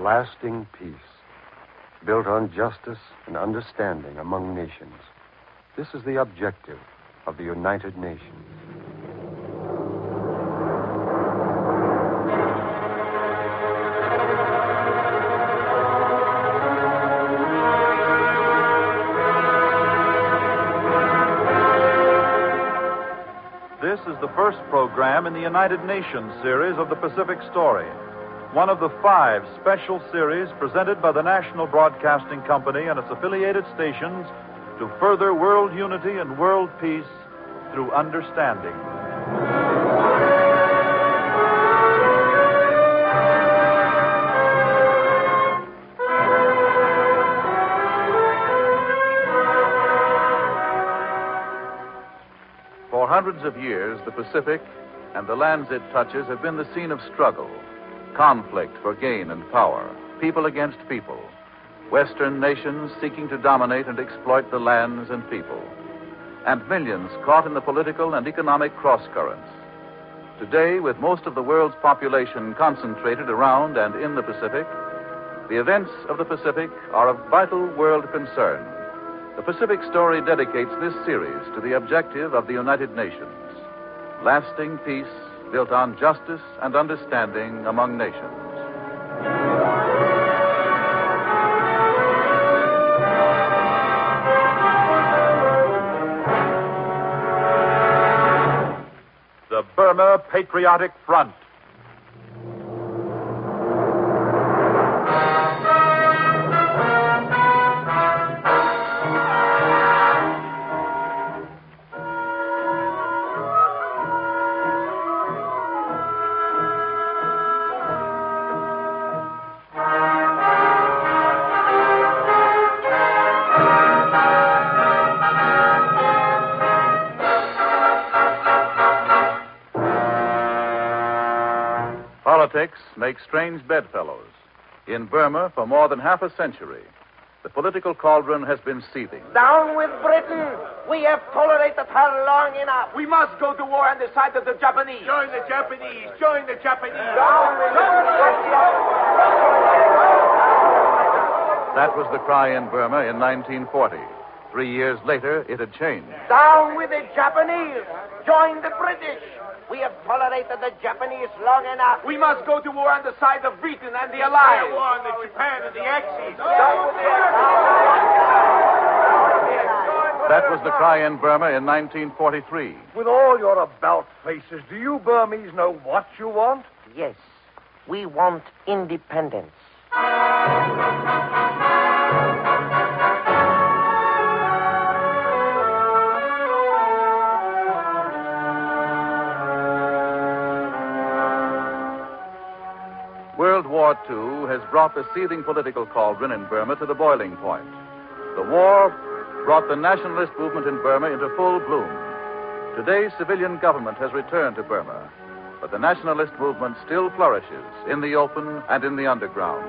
lasting peace, built on justice and understanding among nations. This is the objective of the United Nations. This is the first program in the United Nations series of the Pacific Story, one of the 5 special series presented by the National Broadcasting Company and its affiliated stations to further world unity and world peace through understanding. For hundreds of years, the Pacific and the lands it touches have been the scene of struggle, conflict for gain and power, people against people, Western nations seeking to dominate and exploit the lands and people, and millions caught in the political and economic cross-currents. Today, with most of the world's population concentrated around and in the Pacific, the events of the Pacific are of vital world concern. The Pacific Story dedicates this series to the objective of the United Nations, lasting peace built on justice and understanding among nations. The Burma Patriotic Front. Politics make strange bedfellows. In Burma, for more than half a century, the political cauldron has been seething. Down with Britain! We have tolerated her long enough. We must go to war on the side of the Japanese. Join the Japanese! Join the Japanese! That was the cry in Burma in 1940. 3 years later, it had changed. Down with the Japanese! Join the British! We have tolerated the Japanese long enough. We must go to war on the side of Britain and the Allies. War on the Japan and the Axis. That was the cry in Burma in 1943. With all your about faces, do you Burmese know what you want? Yes, we want independence. World War II has brought the seething political cauldron in Burma to the boiling point. The war brought the nationalist movement in Burma into full bloom. Today, civilian government has returned to Burma, but the nationalist movement still flourishes in the open and in the underground.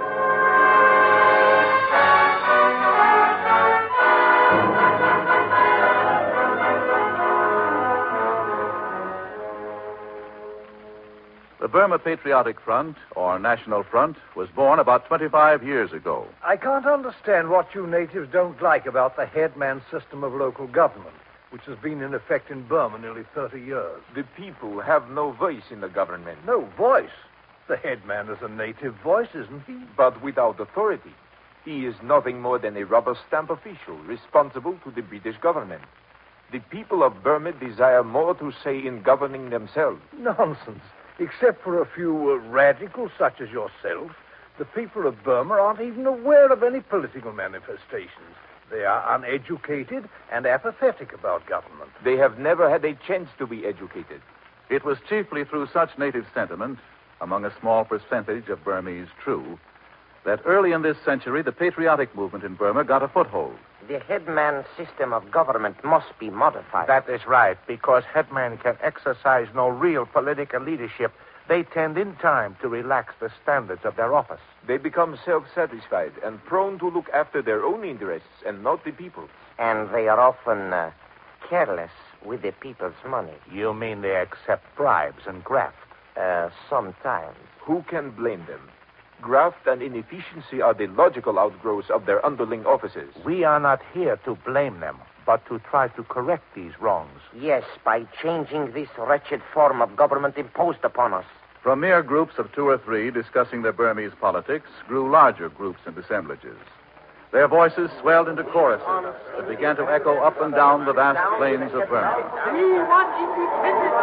The Burma Patriotic Front, or National Front, was born about 25 years ago. I can't understand what you natives don't like about the headman system of local government, which has been in effect in Burma nearly 30 years. The people have no voice in the government. No voice. The headman is a native voice, isn't he? But without authority. He is nothing more than a rubber stamp official responsible to the British government. The people of Burma desire more to say in governing themselves. Nonsense. Except for a few radicals such as yourself, the people of Burma aren't even aware of any political manifestations. They are uneducated and apathetic about government. They have never had a chance to be educated. It was chiefly through such native sentiment, among a small percentage of Burmese true, that early in this century the patriotic movement in Burma got a foothold. The headman system of government must be modified. That is right, because headmen can exercise no real political leadership. They tend in time to relax the standards of their office. They become self-satisfied and prone to look after their own interests and not the people's. And they are often careless with the people's money. You mean they accept bribes and graft? Sometimes. Who can blame them? Graft and inefficiency are the logical outgrowths of their underling offices. We are not here to blame them, but to try to correct these wrongs. Yes, by changing this wretched form of government imposed upon us. From mere groups of 2 or 3 discussing their Burmese politics grew larger groups and assemblages. Their voices swelled into choruses that began to echo up and down the vast plains of Burma. We want independence.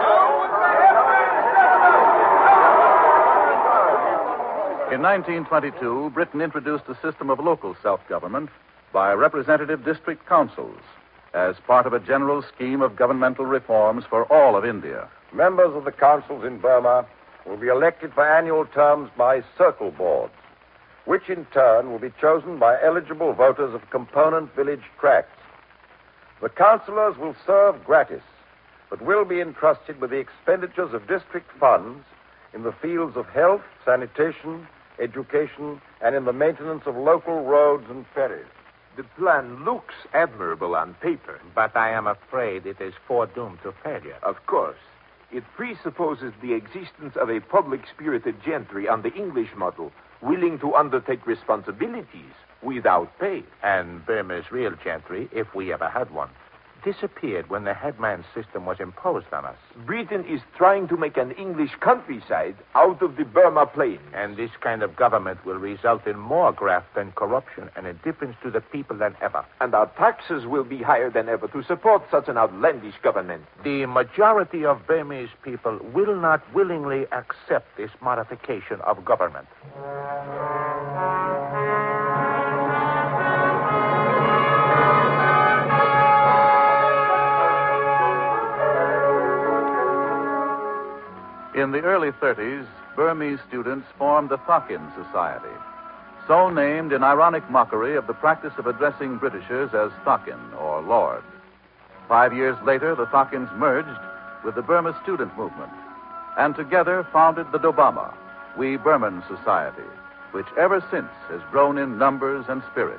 In 1922, Britain introduced a system of local self-government by representative district councils as part of a general scheme of governmental reforms for all of India. Members of the councils in Burma will be elected for annual terms by circle boards, which in turn will be chosen by eligible voters of component village tracts. The councillors will serve gratis, but will be entrusted with the expenditures of district funds in the fields of health, sanitation, education, and in the maintenance of local roads and ferries. The plan looks admirable on paper. But I am afraid it is foredoomed to failure. Of course. It presupposes the existence of a public-spirited gentry on the English model, willing to undertake responsibilities without pay. And Burma's real gentry, if we ever had one, disappeared when the headman system was imposed on us. Britain is trying to make an English countryside out of the Burma plains. And this kind of government will result in more graft and corruption and indifference to the people than ever. And our taxes will be higher than ever to support such an outlandish government. The majority of Burmese people will not willingly accept this modification of government. In the early 30s, Burmese students formed the Thakin Society, so named in ironic mockery of the practice of addressing Britishers as Thakin, or Lord. 5 years later, the Thakins merged with the Burma Student Movement, and together founded the Dobama, We Burman Society, which ever since has grown in numbers and spirit.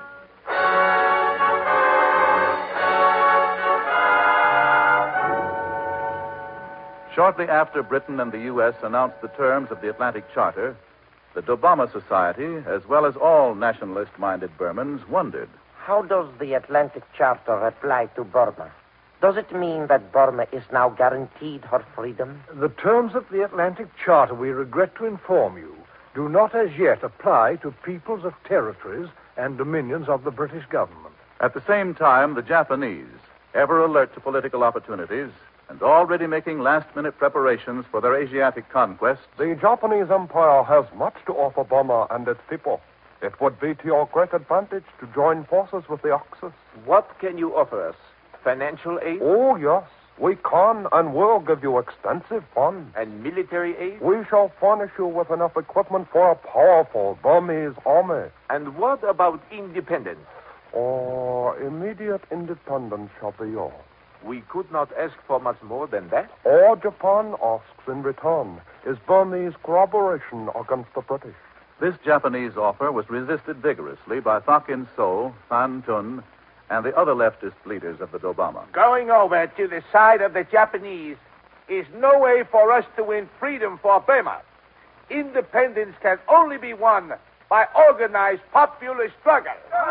Shortly after Britain and the U.S. announced the terms of the Atlantic Charter, the Dobama Society, as well as all nationalist-minded Burmans, wondered. How does the Atlantic Charter apply to Burma? Does it mean that Burma is now guaranteed her freedom? The terms of the Atlantic Charter, we regret to inform you, do not as yet apply to peoples of territories and dominions of the British government. At the same time, the Japanese, ever alert to political opportunities, and already making last-minute preparations for their Asiatic conquest. The Japanese Empire has much to offer Burma and its people. It would be to your great advantage to join forces with the Axis. What can you offer us? Financial aid? Oh, yes. We can and will give you extensive funds. And military aid? We shall furnish you with enough equipment for a powerful Burmese army. And what about independence? Or immediate independence shall be yours. We could not ask for much more than that. All Japan asks in return is Burmese corroboration against the British. This Japanese offer was resisted vigorously by Thakin So, Than Tun, and the other leftist leaders of the Dobama. Going over to the side of the Japanese is no way for us to win freedom for Burma. Independence can only be won by organized popular struggle.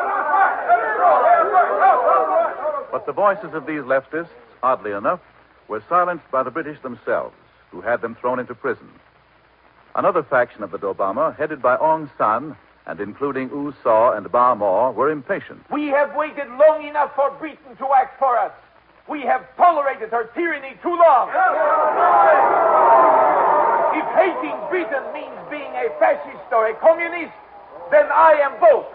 But the voices of these leftists, oddly enough, were silenced by the British themselves, who had them thrown into prison. Another faction of the Dobama, headed by Aung San, and including U Saw and Ba Maw, were impatient. We have waited long enough for Britain to act for us. We have tolerated her tyranny too long. If hating Britain means being a fascist or a communist, then I am both.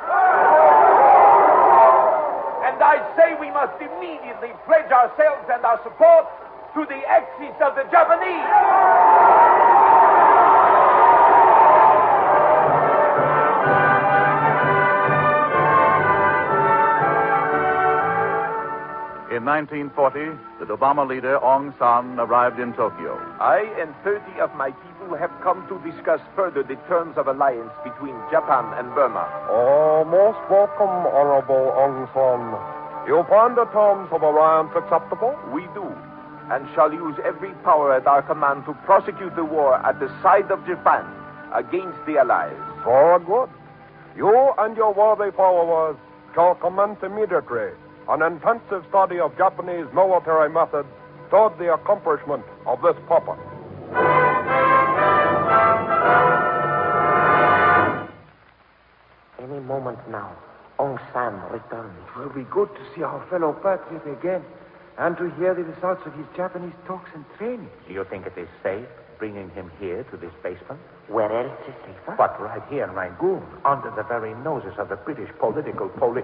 And I say we must immediately pledge ourselves and our support to the Axis of the Japanese. In 1940, the Dobama leader Aung San arrived in Tokyo. I and 30 of my people have come to discuss further the terms of alliance between Japan and Burma. Oh, most welcome, Honorable Aung San. You find the terms of alliance acceptable? We do, and shall use every power at our command to prosecute the war at the side of Japan against the Allies. Very good. You and your worthy followers shall commence immediately an intensive study of Japanese military methods toward the accomplishment of this purpose. Any moment now, Ong San returns. It will be good to see our fellow patriot again and to hear the results of his Japanese talks and training. Do you think it is safe bringing him here to this basement? Where else is safer? But right here in Rangoon, under the very noses of the British political police.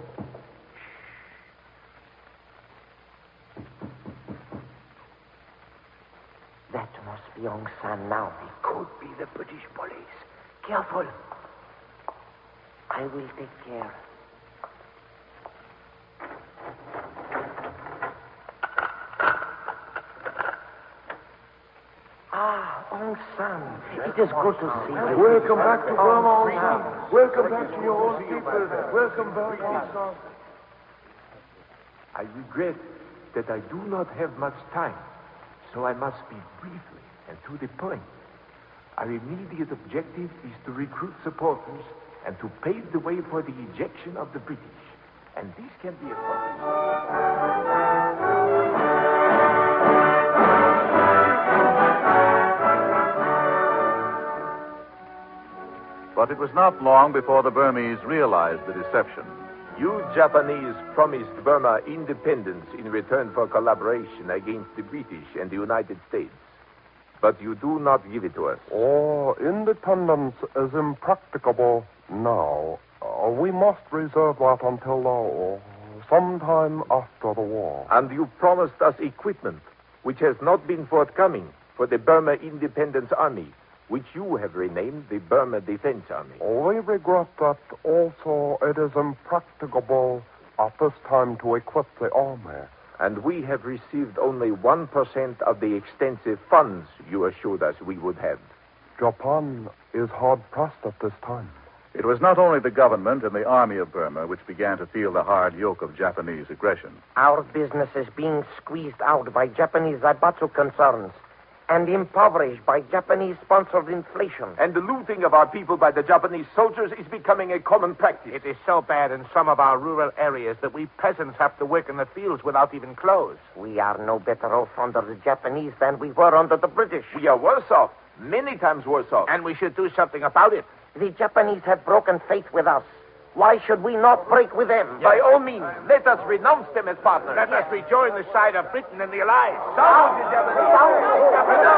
That must be Ong San now. It could be the British police. Careful. I will take care. Ong San, it is good to see you. Welcome back to Burma, Ong San. Welcome back to your own people. Welcome back, Ong San. I regret that I do not have much time, so I must speak briefly and to the point. Our immediate objective is to recruit supporters and to pave the way for the ejection of the British. And this can be accomplished. But it was not long before the Burmese realized the deception. You Japanese promised Burma independence in return for collaboration against the British and the United States. But you do not give it to us. Oh, independence is impracticable now. We must reserve that until sometime after the war. And you promised us equipment, which has not been forthcoming for the Burma Independence Army, which you have renamed the Burma Defense Army. We regret that also it is impracticable at this time to equip the army. And we have received only 1% of the extensive funds you assured us we would have. Japan is hard-pressed at this time. It was not only the government and the army of Burma which began to feel the hard yoke of Japanese aggression. Our business is being squeezed out by Japanese Zaibatsu concerns and impoverished by Japanese-sponsored inflation. And the looting of our people by the Japanese soldiers is becoming a common practice. It is so bad in some of our rural areas that we peasants have to work in the fields without even clothes. We are no better off under the Japanese than we were under the British. We are worse off, many times worse off. And we should do something about it. The Japanese have broken faith with us. Why should we not break with them? By all means, let us renounce them as partners. Let us rejoin the side of Britain and the Allies. Down the Japanese!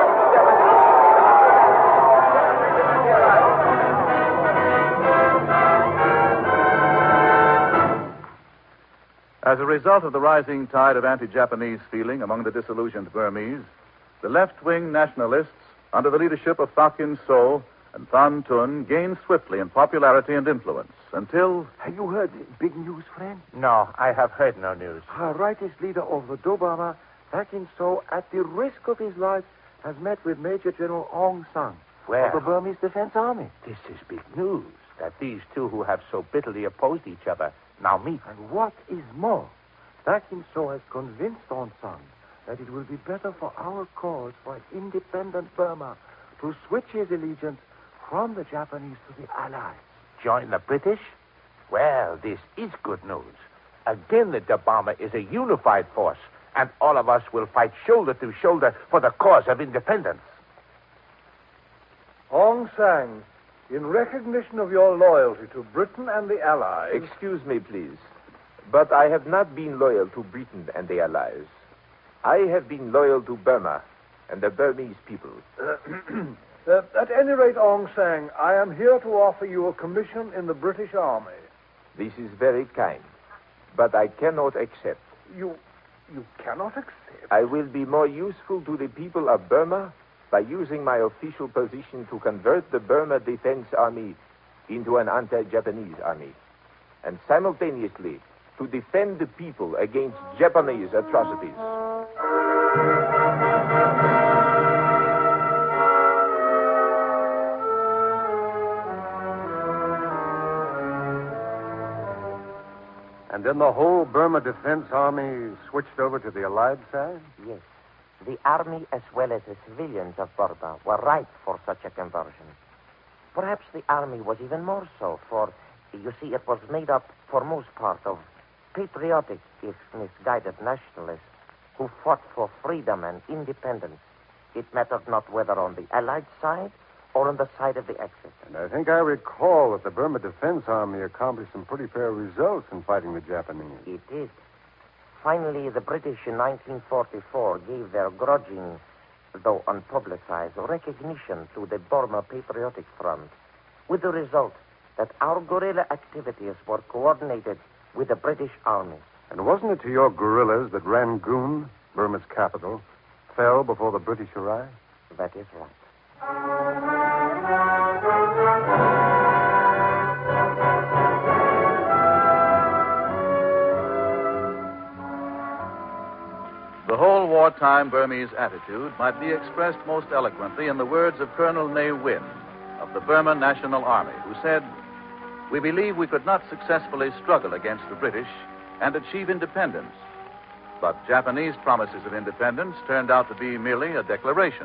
As a result of the rising tide of anti-Japanese feeling among the disillusioned Burmese, the left-wing nationalists, under the leadership of Thakin So and Than Tun, gained swiftly in popularity and influence until... Have you heard big news, friend? No, I have heard no news. Our rightist leader of the Dobama, Thakin So, at the risk of his life, has met with Major General Ong San of the Burmese Defense Army. This is big news, that these two who have so bitterly opposed each other now meet. And what is more, Thakin So has convinced Ong San that it will be better for our cause for independent Burma to switch his allegiance from the Japanese to the Allies. Join the British? Well, this is good news. Again, the Dobama is a unified force, and all of us will fight shoulder to shoulder for the cause of independence. Ong San, in recognition of your loyalty to Britain and the Allies... Excuse me, please, but I have not been loyal to Britain and the Allies. I have been loyal to Burma and the Burmese people. At any rate, Ong San, I am here to offer you a commission in the British Army. This is very kind, but I cannot accept. You cannot accept? I will be more useful to the people of Burma by using my official position to convert the Burma Defense Army into an anti-Japanese army, and simultaneously to defend the people against Japanese atrocities. And then the whole Burma Defense Army switched over to the Allied side? Yes. The army as well as the civilians of Burma were ripe for such a conversion. Perhaps the army was even more so, for, you see, it was made up, for most part, of patriotic, if misguided nationalists who fought for freedom and independence. It mattered not whether on the Allied side or on the side of the Axis. And I think I recall that the Burma Defense Army accomplished some pretty fair results in fighting the Japanese. It did. Finally, the British in 1944 gave their grudging, though unpublicized, recognition to the Burma Patriotic Front, with the result that our guerrilla activities were coordinated with the British Army. And wasn't it to your guerrillas that Rangoon, Burma's capital, fell before the British arrived? That is right. The whole wartime Burmese attitude might be expressed most eloquently in the words of Colonel Ne Win of the Burma National Army, who said, "We believe we could not successfully struggle against the British and achieve independence. But Japanese promises of independence turned out to be merely a declaration."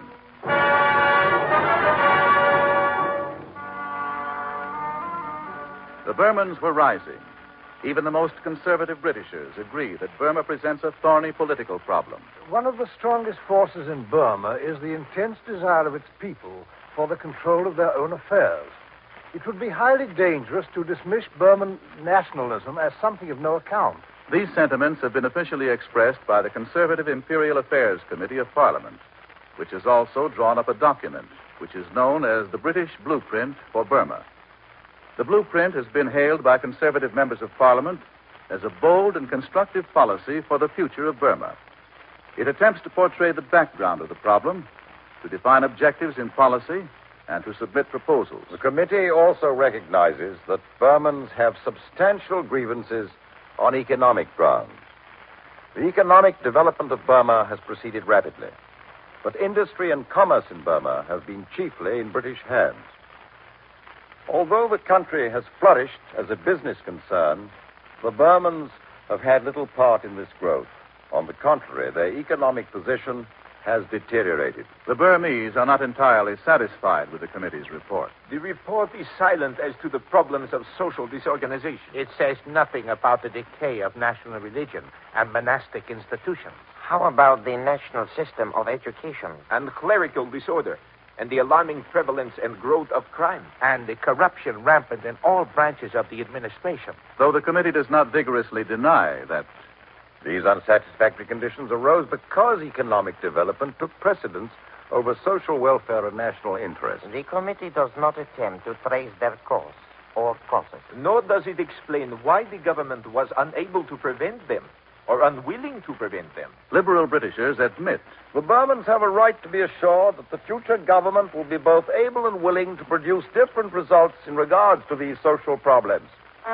The Burmans were rising. Even the most conservative Britishers agree that Burma presents a thorny political problem. One of the strongest forces in Burma is the intense desire of its people for the control of their own affairs. It would be highly dangerous to dismiss Burman nationalism as something of no account. These sentiments have been officially expressed by the Conservative Imperial Affairs Committee of Parliament, which has also drawn up a document which is known as the British Blueprint for Burma. The blueprint has been hailed by conservative members of Parliament as a bold and constructive policy for the future of Burma. It attempts to portray the background of the problem, to define objectives in policy, and to submit proposals. The committee also recognizes that Burmans have substantial grievances on economic grounds. The economic development of Burma has proceeded rapidly, but industry and commerce in Burma have been chiefly in British hands. Although the country has flourished as a business concern, the Burmans have had little part in this growth. On the contrary, their economic position has deteriorated. The Burmese are not entirely satisfied with the committee's report. The report is silent as to the problems of social disorganization. It says nothing about the decay of national religion and monastic institutions. How about the national system of education? And clerical disorder, and the alarming prevalence and growth of crime. And the corruption rampant in all branches of the administration. Though the committee does not vigorously deny that these unsatisfactory conditions arose because economic development took precedence over social welfare and national interest. The committee does not attempt to trace their cause or causes. Nor does it explain why the government was unable to prevent them or unwilling to prevent them. Liberal Britishers admit the Burmans have a right to be assured that the future government will be both able and willing to produce different results in regards to these social problems.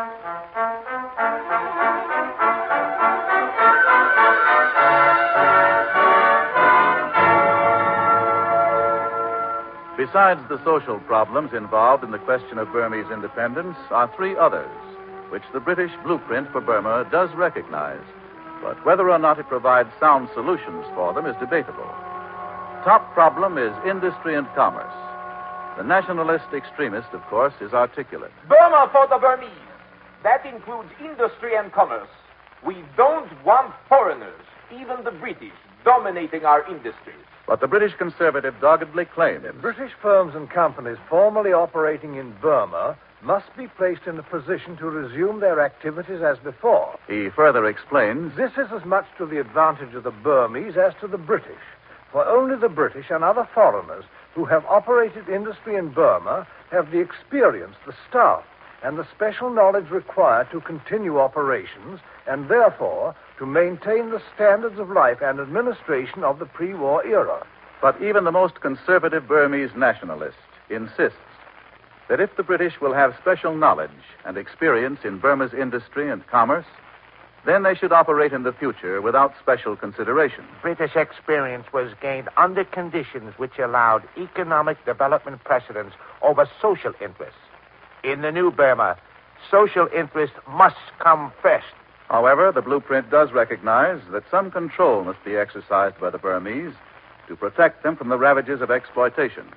Besides the social problems involved in the question of Burmese independence are three others, which the British Blueprint for Burma does recognize. But whether or not it provides sound solutions for them is debatable. Top problem is industry and commerce. The nationalist extremist, of course, is articulate. Burma for the Burmese. That includes industry and commerce. We don't want foreigners, even the British, dominating our industries. But the British conservative doggedly claims British firms and companies formerly operating in Burma must be placed in a position to resume their activities as before. He further explains This is as much to the advantage of the Burmese as to the British, for only the British and other foreigners who have operated industry in Burma have the experience, the staff, and the special knowledge required to continue operations and therefore to maintain the standards of life and administration of the pre-war era. But even the most conservative Burmese nationalist insists that if the British will have special knowledge and experience in Burma's industry and commerce, then they should operate in the future without special consideration. British experience was gained under conditions which allowed economic development precedence over social interests. In the new Burma, social interest must come first. However, the blueprint does recognize that some control must be exercised by the Burmese to protect them from the ravages of exploitation.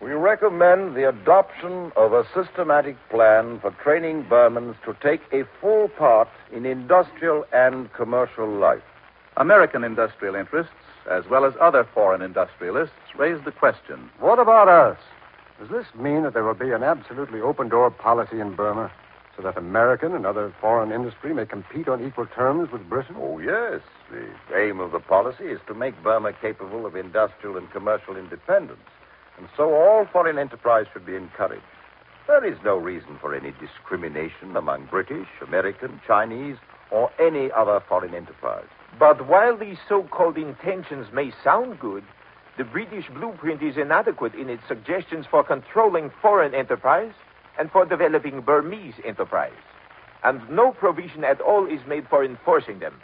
We recommend the adoption of a systematic plan for training Burmans to take a full part in industrial and commercial life. American industrial interests, as well as other foreign industrialists, raise the question. What about us? Does this mean that there will be an absolutely open-door policy in Burma so that American and other foreign industry may compete on equal terms with Britain? Oh, yes. The aim of the policy is to make Burma capable of industrial and commercial independence. And so all foreign enterprise should be encouraged. There is no reason for any discrimination among British, American, Chinese, or any other foreign enterprise. But while these so-called intentions may sound good, the British blueprint is inadequate in its suggestions for controlling foreign enterprise and for developing Burmese enterprise. And no provision at all is made for enforcing them.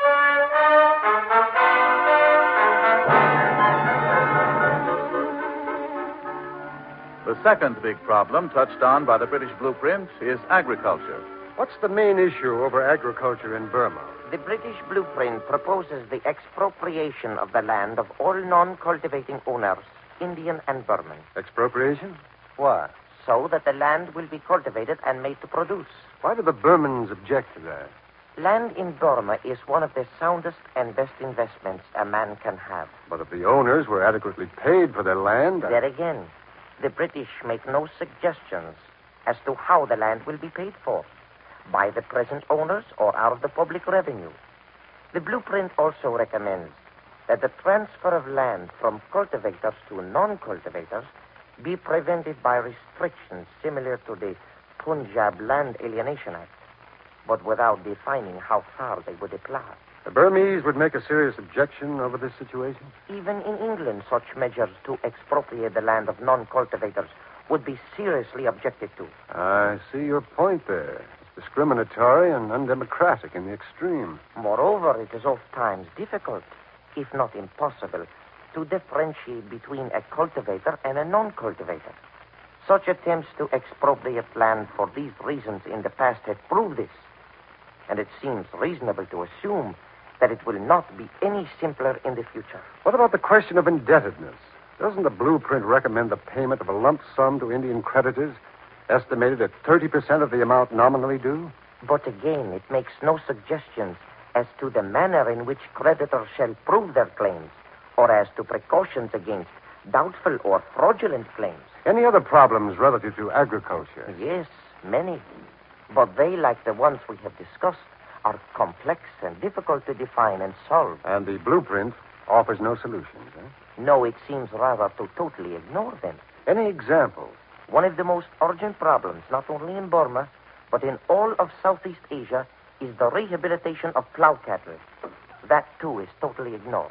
The second big problem touched on by the British blueprint is agriculture. What's the main issue over agriculture in Burma? The British blueprint proposes the expropriation of the land of all non-cultivating owners, Indian and Burman. Expropriation? Why? So that the land will be cultivated and made to produce. Why do the Burmans object to that? Land in Burma is one of the soundest and best investments a man can have. But if the owners were adequately paid for their land... There again, the British make no suggestions as to how the land will be paid for, by the present owners or out of the public revenue. The blueprint also recommends that the transfer of land from cultivators to non-cultivators be prevented by restrictions similar to the Punjab Land Alienation Act, but without defining how far they would apply. The Burmese would make a serious objection over this situation? Even in England, such measures to expropriate the land of non-cultivators would be seriously objected to. I see your point there. It's discriminatory and undemocratic in the extreme. Moreover, it is oft times difficult, if not impossible, to differentiate between a cultivator and a non-cultivator. Such attempts to expropriate land for these reasons in the past have proved this, and it seems reasonable to assume that it will not be any simpler in the future. What about the question of indebtedness? Doesn't the blueprint recommend the payment of a lump sum to Indian creditors, estimated at 30% of the amount nominally due? But again, it makes no suggestions as to the manner in which creditors shall prove their claims, or as to precautions against doubtful or fraudulent claims. Any other problems relative to agriculture? Yes, many. But they, like the ones we have discussed, are complex and difficult to define and solve. And the blueprint offers no solutions, eh? No, it seems rather to totally ignore them. Any examples? One of the most urgent problems, not only in Burma, but in all of Southeast Asia, is the rehabilitation of plow cattle. That, too, is totally ignored.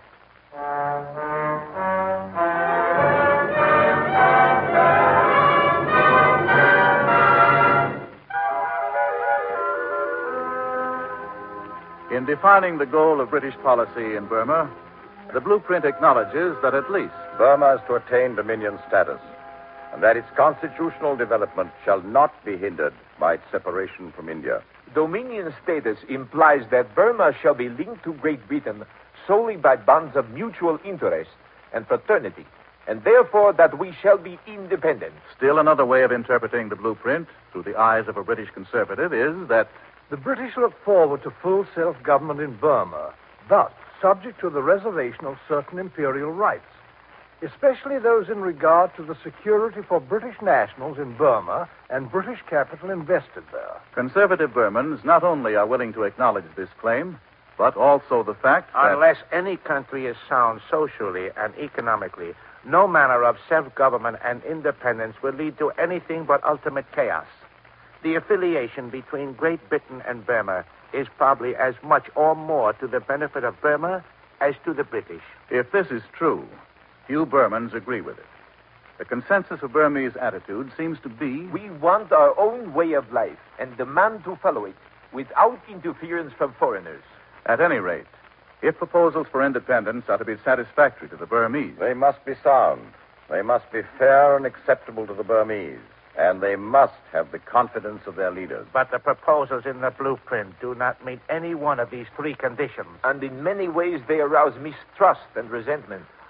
In defining the goal of British policy in Burma, the blueprint acknowledges that at least Burma is to attain dominion status, and that its constitutional development shall not be hindered by its separation from India. Dominion status implies that Burma shall be linked to Great Britain solely by bonds of mutual interest and fraternity, and therefore that we shall be independent. Still another way of interpreting the blueprint through the eyes of a British conservative is that The British look forward to full self-government in Burma, but subject to the reservation of certain imperial rights, especially those in regard to the security for British nationals in Burma and British capital invested there. conservative Burmans not only are willing to acknowledge this claim, but also the fact that Unless any country is sound socially and economically, no manner of self-government and independence will lead to anything but ultimate chaos. The affiliation between Great Britain and Burma is probably as much or more to the benefit of Burma as to the British. if this is true, few Burmans agree with it. The consensus of Burmese attitude seems to be We want our own way of life and demand to follow it without interference from foreigners. at any rate, if proposals for independence are to be satisfactory to the Burmese, They must be sound. They must be fair and acceptable to the Burmese. And they must have the confidence of their leaders. But the proposals in the blueprint do not meet any one of these three conditions. And in many ways they arouse mistrust and resentment.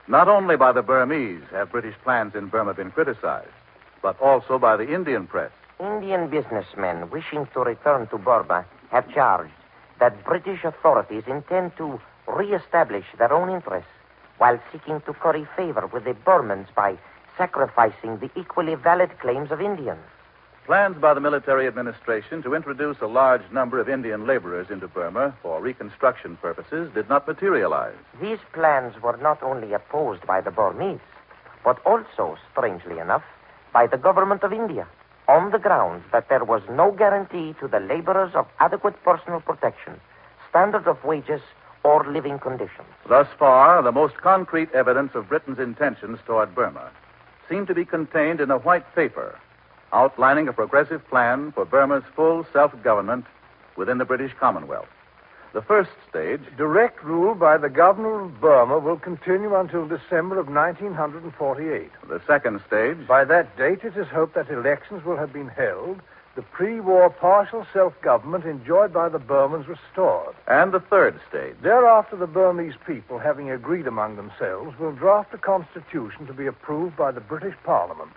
Not only by the Burmese have British plans in Burma been criticized, but also by the Indian press. Indian businessmen wishing to return to Burma have charged that British authorities intend to re-establish their own interests while seeking to curry favor with the Burmans by sacrificing the equally valid claims of Indians. Plans by the military administration to introduce a large number of Indian laborers into Burma for reconstruction purposes did not materialize. These plans were not only opposed by the Burmese, but also, strangely enough, by the government of India, on the grounds that there was no guarantee to the laborers of adequate personal protection, standard of wages, or living conditions. Thus far, the most concrete evidence of Britain's intentions toward Burma seemed to be contained in a white paper outlining a progressive plan for Burma's full self-government within the British Commonwealth. The first stage... Direct rule by the governor of Burma will continue until December of 1948. The second stage... By that date, it is hoped that elections will have been held, the pre-war partial self-government enjoyed by the Burmans restored. And the third stage... Thereafter, the Burmese people, having agreed among themselves, will draft a constitution to be approved by the British Parliament.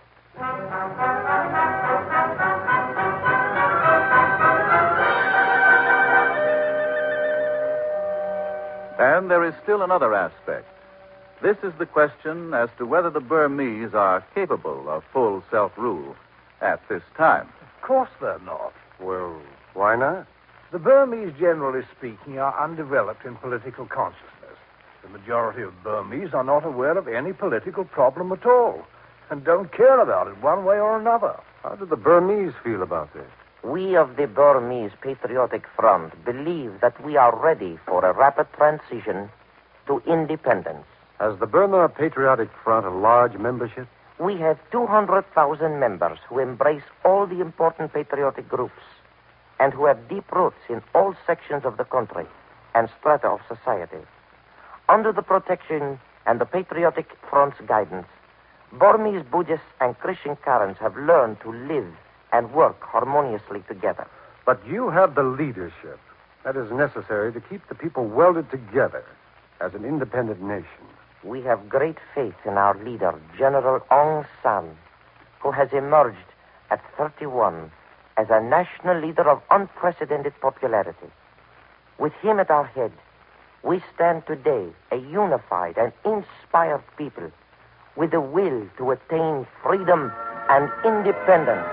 And there is still another aspect. This is the question as to whether the Burmese are capable of full self-rule at this time. Of course they're not. Well, why not? The Burmese, generally speaking, are undeveloped in political consciousness. The majority of Burmese are not aware of any political problem at all, and don't care about it one way or another. How do the Burmese feel about this? We of the Burmese Patriotic Front believe that we are ready for a rapid transition to independence. Has the Burma Patriotic Front a large membership? We have 200,000 members who embrace all the important patriotic groups and who have deep roots in all sections of the country and strata of society. Under the protection and the Patriotic Front's guidance, Burmese Buddhists and Christian Karens have learned to live and work harmoniously together. But you have the leadership that is necessary to keep the people welded together as an independent nation. We have great faith in our leader, General Aung San, who has emerged at 31 as a national leader of unprecedented popularity. With him at our head, we stand today a unified and inspired people with the will to attain freedom and independence.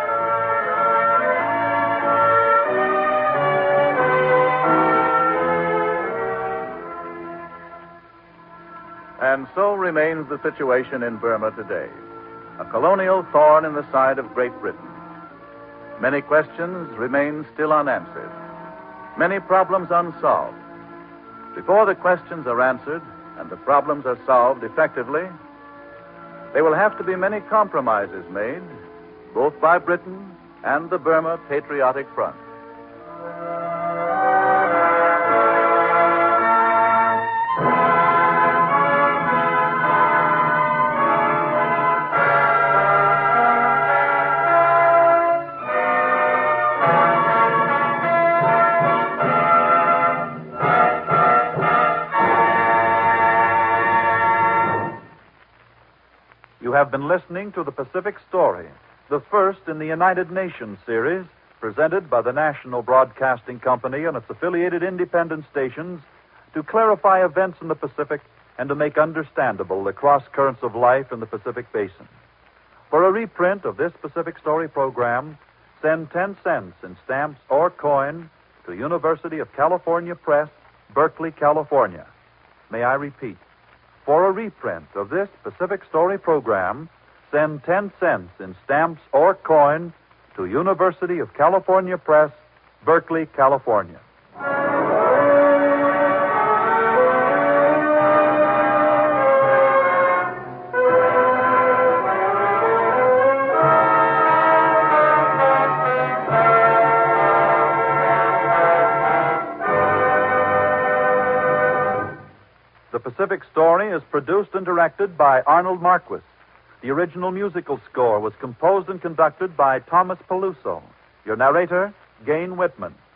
And so remains the situation in Burma today, a colonial thorn in the side of Great Britain. Many questions remain still unanswered, many problems unsolved. Before the questions are answered and the problems are solved effectively, there will have to be many compromises made, both by Britain and the Burma Patriotic Front. You have been listening to The Pacific Story, the first in the United Nations series, presented by the National Broadcasting Company and its affiliated independent stations to clarify events in the Pacific and to make understandable the cross-currents of life in the Pacific Basin. For a reprint of this Pacific Story program, send 10 cents in stamps or coin to University of California Press, Berkeley, California. May I repeat? For a reprint of this Pacific Story program, send 10 cents in stamps or coin to University of California Press, Berkeley, California. The Pacific Story is produced and directed by Arnold Marquis. The original musical score was composed and conducted by Thomas Peluso. Your narrator, Gain Whitman.